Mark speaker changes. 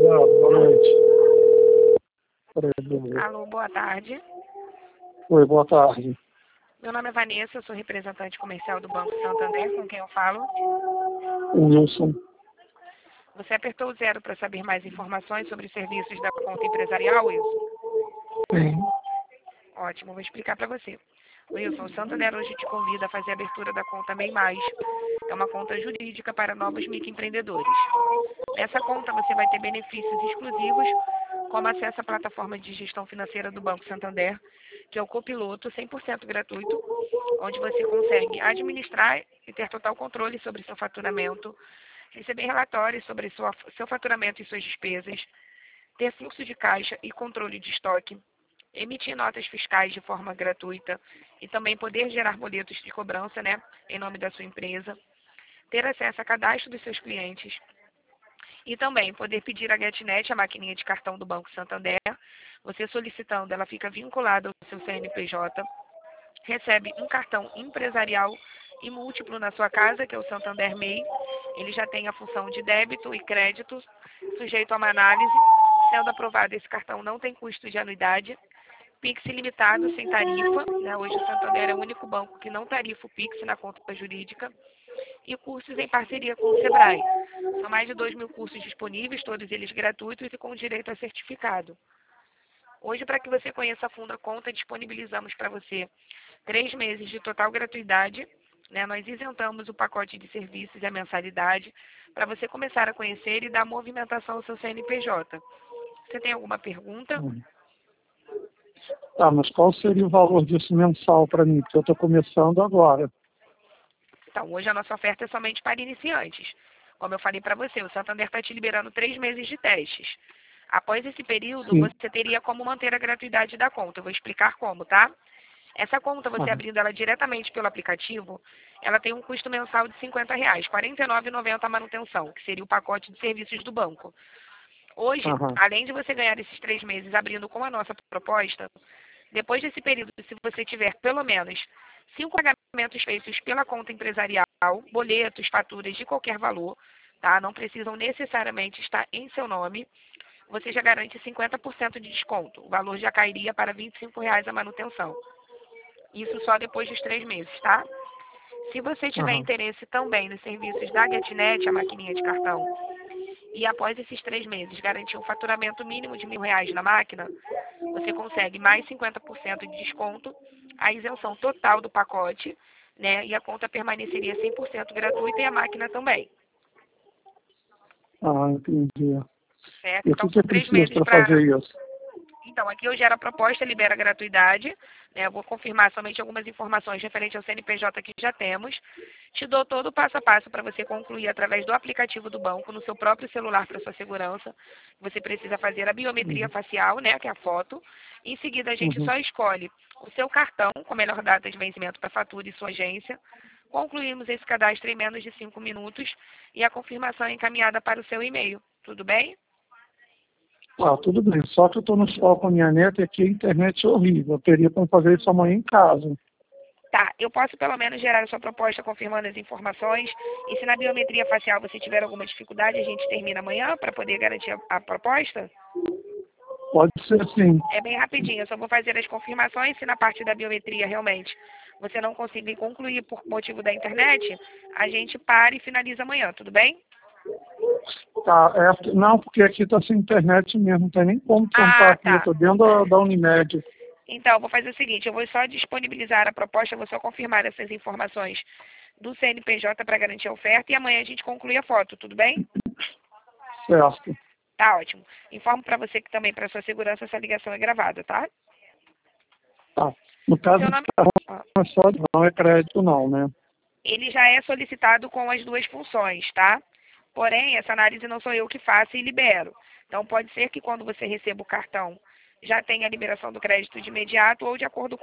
Speaker 1: Obrigado, boa noite. Peraí, beleza.
Speaker 2: Alô, boa tarde.
Speaker 1: Oi, boa tarde.
Speaker 2: Meu nome é Vanessa, eu sou representante comercial do Banco Santander, com quem eu falo.
Speaker 1: Wilson.
Speaker 2: Você apertou o 0 para saber mais informações sobre os serviços da conta empresarial, Wilson?
Speaker 1: Sim.
Speaker 2: Ótimo, vou explicar para você. Wilson, o Santander hoje te convida a fazer a abertura da conta MEI Mais. É uma conta jurídica para novos microempreendedores. Nessa conta você vai ter benefícios exclusivos, como acesso à plataforma de gestão financeira do Banco Santander, que é o Copiloto 100% gratuito, onde você consegue administrar e ter total controle sobre seu faturamento, receber relatórios sobre seu faturamento e suas despesas, ter fluxo de caixa e controle de estoque, emitir notas fiscais de forma gratuita e também poder gerar boletos de cobrança, em nome da sua empresa, ter acesso a cadastro dos seus clientes e também poder pedir a GetNet, a maquininha de cartão do Banco Santander. Você solicitando, ela fica vinculada ao seu CNPJ, recebe um cartão empresarial e múltiplo na sua casa, que é o Santander MEI. Ele já tem a função de débito e crédito, sujeito a uma análise. Sendo aprovado, esse cartão não tem custo de anuidade. Pix ilimitado, sem tarifa. Hoje o Santander é o único banco que não tarifa o Pix na conta jurídica. E cursos em parceria com o Sebrae. São mais de 2.000 cursos disponíveis, todos eles gratuitos e com direito a certificado. Hoje, para que você conheça a fundo a conta, disponibilizamos para você 3 meses de total gratuidade. Nós isentamos o pacote de serviços e a mensalidade para você começar a conhecer e dar movimentação ao seu CNPJ. Você tem alguma pergunta?
Speaker 1: Tá, mas qual seria o valor disso mensal para mim? Porque eu estou começando agora.
Speaker 2: Então, hoje a nossa oferta é somente para iniciantes. Como eu falei para você, o Santander está te liberando 3 meses de testes. Após esse período,
Speaker 1: Sim.
Speaker 2: você teria como manter a gratuidade da conta. Eu vou explicar como, tá? Essa conta, você abrindo ela diretamente pelo aplicativo, ela tem um custo mensal de R$50, R$ 49,90 a manutenção, que seria o pacote de serviços do banco. Hoje, além de você ganhar esses 3 meses abrindo com a nossa proposta, depois desse período, se você tiver pelo menos 5 pagamentos feitos pela conta empresarial, boletos, faturas de qualquer valor, tá? Não precisam necessariamente estar em seu nome, você já garante 50% de desconto. O valor já cairia para R$ 25 a manutenção. Isso só depois dos 3 meses, tá? Se você tiver interesse também nos serviços da GetNet, a maquininha de cartão, e após esses 3 meses garantir um faturamento mínimo de R$ 1.000 na máquina, você consegue mais 50% de desconto, a isenção total do pacote, e a conta permaneceria 100% gratuita e a máquina também.
Speaker 1: Entendi.
Speaker 2: Certo?
Speaker 1: E o
Speaker 2: Então,
Speaker 1: que é
Speaker 2: são 3
Speaker 1: preciso
Speaker 2: meses
Speaker 1: para fazer isso?
Speaker 2: Então, aqui eu gero a proposta, libera a gratuidade. Eu vou confirmar somente algumas informações referentes ao CNPJ que já temos. Te dou todo o passo a passo para você concluir através do aplicativo do banco, no seu próprio celular para sua segurança. Você precisa fazer a biometria facial, que é a foto. Em seguida, a gente só escolhe o seu cartão com a melhor data de vencimento para fatura e sua agência. Concluímos esse cadastro em menos de 5 minutos e a confirmação é encaminhada para o seu e-mail. Tudo bem?
Speaker 1: Tudo bem. Só que eu estou no sol com a minha neta e aqui a internet é horrível. Eu teria como fazer isso amanhã em casa.
Speaker 2: Tá, eu posso pelo menos gerar a sua proposta confirmando as informações. E se na biometria facial você tiver alguma dificuldade, a gente termina amanhã para poder garantir a proposta?
Speaker 1: Pode ser sim.
Speaker 2: É bem rapidinho, eu só vou fazer as confirmações. Se na parte da biometria realmente você não conseguir concluir por motivo da internet, a gente para e finaliza amanhã, tudo bem?
Speaker 1: Tá, não, porque aqui está sem internet mesmo, não tem nem como tentar aqui. Eu estou dentro da Unimed.
Speaker 2: Então, eu vou fazer o seguinte, eu vou só disponibilizar a proposta, eu vou só confirmar essas informações do CNPJ para garantir a oferta e amanhã a gente conclui a foto, tudo bem?
Speaker 1: Certo.
Speaker 2: Tá ótimo. Informo para você que também, para sua segurança, essa ligação é gravada, tá?
Speaker 1: Tá. No caso, não é só não é crédito não, né?
Speaker 2: Ele já é solicitado com as duas funções, tá? Porém, essa análise não sou eu que faço e libero. Então, pode ser que quando você receba o cartão, já tenha a liberação do crédito de imediato ou de acordo com